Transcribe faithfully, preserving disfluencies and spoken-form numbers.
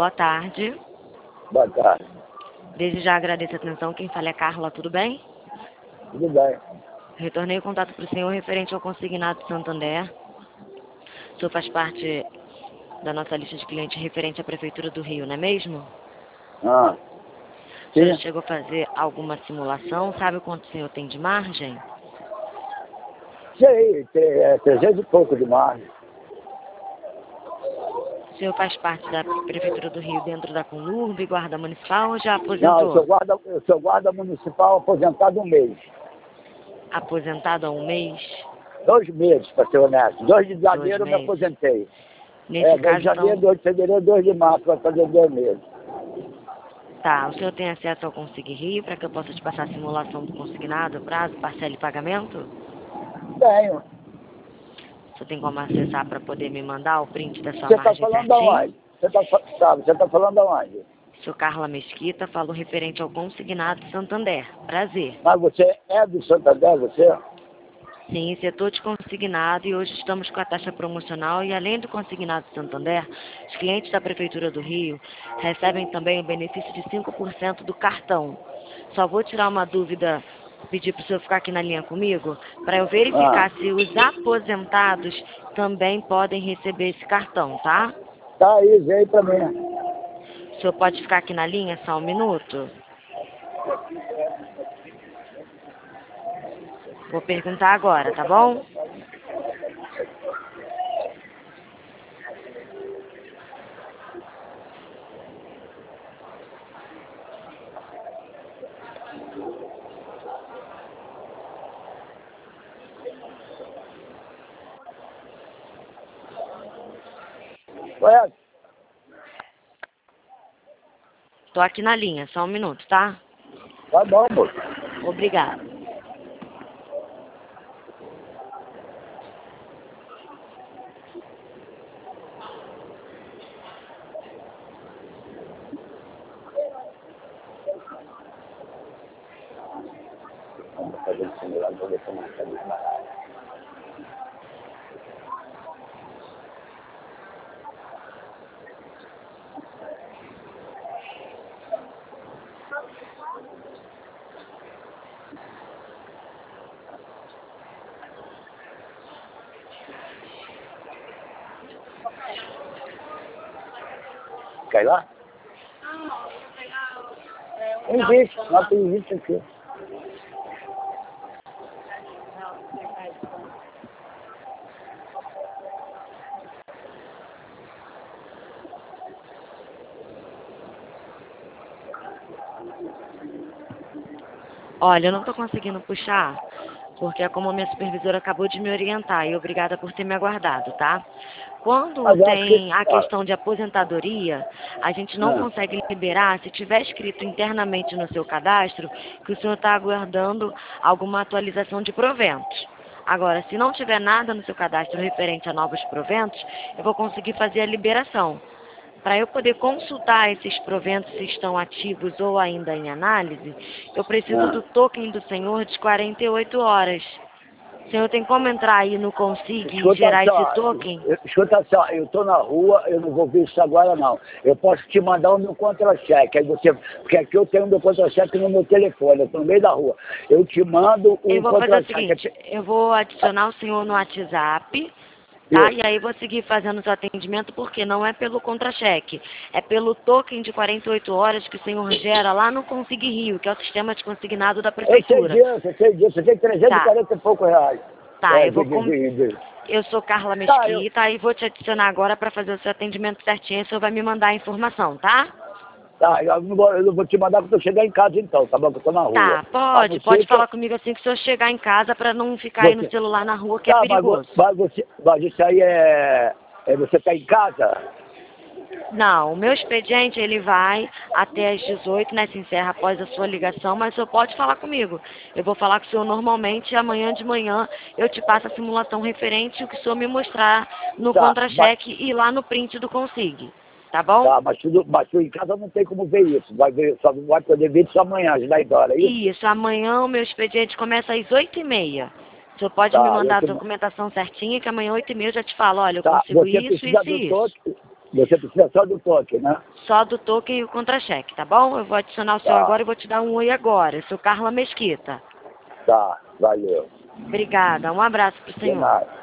boa tarde. Boa tarde. Desde já agradeço a atenção. Quem fala é Carla, tudo bem? Tudo bem. Retornei o contato para o senhor referente ao consignado de Santander. O senhor faz parte da nossa lista de clientes referente à Prefeitura do Rio, não é mesmo? Ah, O senhor sim. chegou a fazer alguma simulação? Sabe quanto o senhor tem de margem? Sei, tem, é trezentos e pouco de margem. O senhor faz parte da Prefeitura do Rio dentro da Conurb, Guarda Municipal ou já Não, eu sou aposentou? guarda, eu sou guarda municipal aposentado um mês. Aposentado há um mês? Dois meses, para ser honesto. dois de Dois janeiro eu me meses. aposentei. Nesse É, dois caso, de janeiro, então, dois de fevereiro, dois de março, vai fazer dois meses. tá. O senhor tem acesso ao Consig Rio para que eu possa te passar a simulação do consignado, prazo, parcela e pagamento? Tenho. O senhor tem como acessar para poder me mandar o print da sua Você está margem falando certinho? aonde? Você está sabe, você tá falando aonde? Sou Carla Mesquita, falo referente ao consignado de Santander. Prazer. Mas você é do Santander, você? Sim, setor de consignado e hoje estamos com a taxa promocional e além do consignado de Santander, os clientes da Prefeitura do Rio recebem também o benefício de cinco por cento do cartão. Só vou tirar uma dúvida, pedir para o senhor ficar aqui na linha comigo, para eu verificar Ah, se os aposentados também podem receber esse cartão, tá? tá aí, vem aí pra mim. O senhor pode ficar aqui na linha só um minuto? Vou perguntar agora, tá bom? Ué, Tô aqui na linha, só um minuto, tá? tá bom, moço. Obrigada. Vamos fazer o simulado para ver como é que tá ali. Quer ir lá? Existe, não tem existe aqui. Olha, eu não tô conseguindo puxar, porque é como a minha supervisora acabou de me orientar e obrigada por ter me aguardado, tá? Quando Mas eu acho que... tem a Ah, questão de aposentadoria, a gente não ah, consegue liberar se tiver escrito internamente no seu cadastro que o senhor está aguardando alguma atualização de proventos. Agora, se não tiver nada no seu cadastro referente a novos proventos, eu vou conseguir fazer a liberação. Para eu poder consultar esses proventos se estão ativos ou ainda em análise, eu preciso ah. do token do senhor de quarenta e oito horas. O senhor tem como entrar aí no Consig e Escuta gerar esse só, token? eu- escuta só, eu tô na rua, eu não vou ver isso agora não. Eu posso te mandar o meu contra-cheque, aí você, porque aqui eu tenho o meu contra-cheque no meu telefone, eu tô no meio da rua. Eu te mando Eu o vou fazer o contra-cheque. seguinte, eu vou adicionar o senhor no WhatsApp, tá? Isso. E aí vou seguir fazendo o seu atendimento, porque não é pelo contra-cheque, é pelo token de quarenta e oito horas que o senhor gera lá no Consig Rio, que é o sistema de consignado da Eu sei prefeitura. disso, eu sei disso, eu tenho trezentos e Tá, quarenta e poucos reais. tá, É, eu de, vou de, com... de, de. Eu sou Carla Tá, eu, Mesquita e vou te adicionar agora para fazer o seu atendimento certinho. O senhor vai me mandar a informação, tá? tá, eu não vou, eu não vou te mandar quando eu chegar em casa então, tá bom? Que eu tô na rua. Tá, A pode, não pode ser que eu, falar comigo assim que o senhor chegar em casa para não ficar aí no você, celular na rua que é tá, mas, vo- perigoso. mas, você, mas isso aí é, é, você tá em casa? Não, o meu expediente ele vai até às dezoito, né? Se encerra após a sua ligação, mas o senhor pode falar comigo. Eu vou falar com o senhor normalmente e amanhã de manhã eu te passo a simulação referente o que o senhor me mostrar no Tá, mas, contra-cheque e lá no print do Consig. Tá bom? tá, mas, tudo, mas tu em casa não tem como ver isso. Vai ver, só vai poder ver isso amanhã, às dez horas, é isso? Isso, amanhã o meu expediente começa às oito e meia. O senhor pode me Tá, eu mandar a te, documentação certinha, que amanhã, oito e meia, eu já te falo, olha, eu tá, consigo você isso, precisa isso do e isso. toque, Você precisa só do toque, né? Só do toque e o contra-cheque, tá bom? Eu vou adicionar o senhor Tá. agora e vou te dar um oi agora. Eu sou Carla Mesquita. Tá, valeu. Obrigada. Um abraço pro De senhor. nada.